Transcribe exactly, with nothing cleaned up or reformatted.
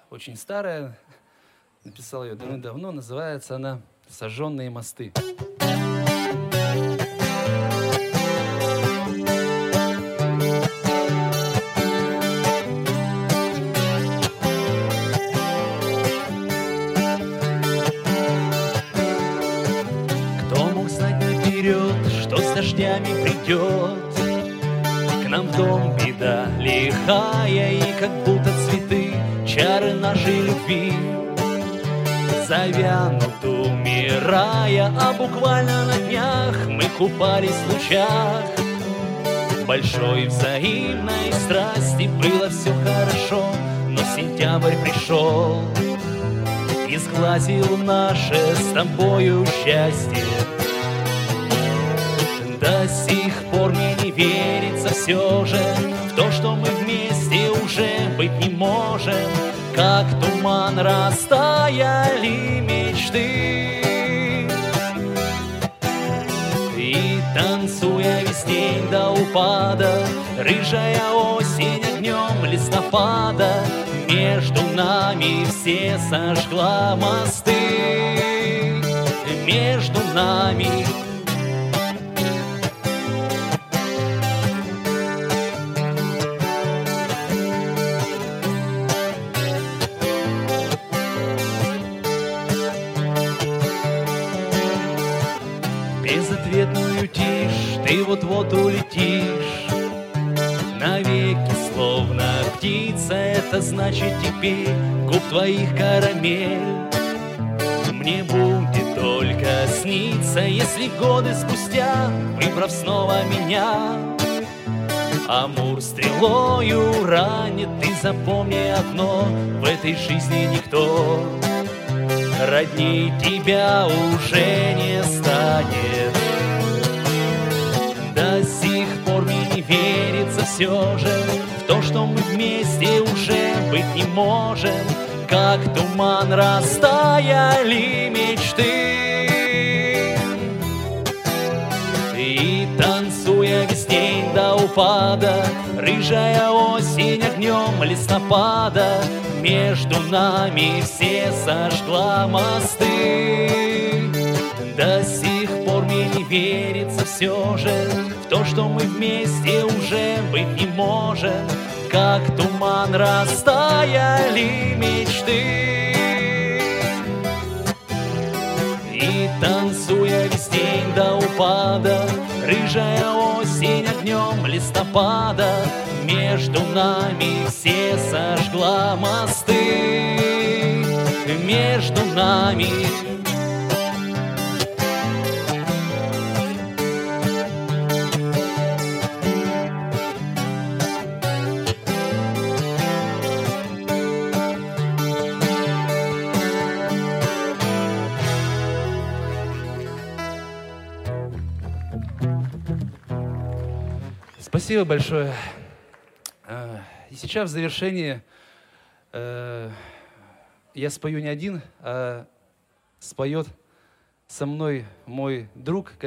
очень старая, написал ее давно-давно, называется она «Сожженные мосты». Кто мог знать наперед, что с дождями придет к нам в дом беда лихая, и как будто цветы чары нашей любви завянут, умирая, а буквально на днях мы купались в лучах большой взаимной страсти. Было все хорошо, но сентябрь пришел и сглазил наше с тобою счастье. До сих пор мне не верится все же в то, что мы вместе уже быть не можем. Как туман растаяли мечты, и танцуя весь день до упада, рыжая осень огнем листопада между нами все сожгла мосты. Между нами безответную тишь, ты вот-вот улетишь навеки, словно птица. Это значит, теперь губ твоих карамель мне будет только сниться, если годы спустя, выбрав снова меня, амур стрелою ранит. Ты запомни одно: в этой жизни никто родней тебя уже не станет. До сих пор мне не верится все же в то, что мы вместе уже быть не можем. Как туман растаяли мечты, и танцуя весь день до упада, рыжая осень огнем листопада между нами все сожгла мосты. До сих пор мне не верится все же в то, что мы вместе уже быть не можем. Как туман растаяли мечты, и танцуя весь день до упада, рыжая осень огнем листопада между нами все сожгла мосты. Между нами Спасибо большое. И сейчас в завершении э, я спою не один, а споет со мной мой друг.